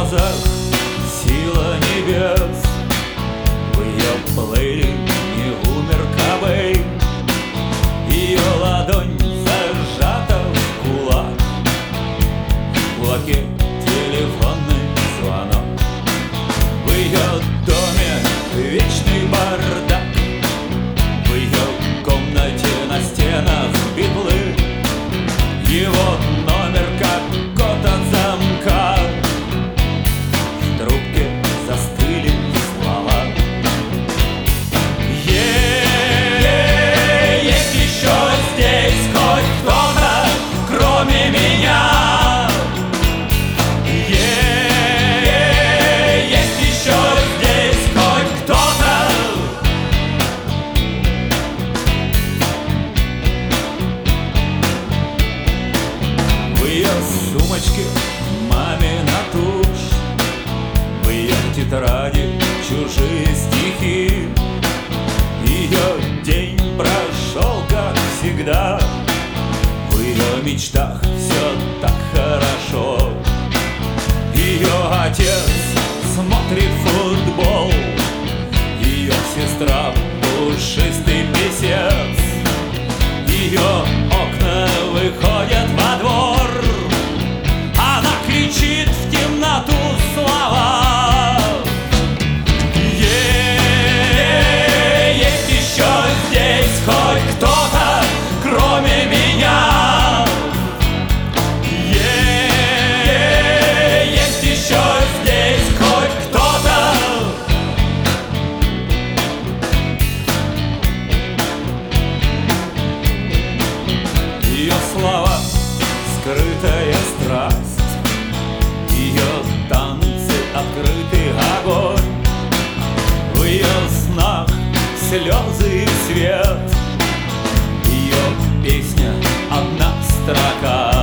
слезах сила небес. В ее плыли не умер Кобейн. Ее ладонь зажата в кулак, в кулаке телефонный звонок. В ее доме вечный бардак, в ее комнате на стенах битлы. Его номер как код от замка, в трубке застыли слова. Есть еще здесь хоть кто-то, кроме меня. Есть еще здесь хоть кто-то. В ее сумочке мамина тушь, в ее тетради чужие стихи. Ее день прошел, как всегда, в ее мечтах все так хорошо. Ее отец смотрит футбол, ее сестра пушистый писец. Ее окна выходят во двор, она кричит в темноту слова. Есть еще здесь хоть кто-то, кроме меня. Есть еще здесь хоть кто-то. Ее слова — скрытая страсть, ее танцы — открытый огонь. В ее снах слезы и свет, ее песня — одна строка.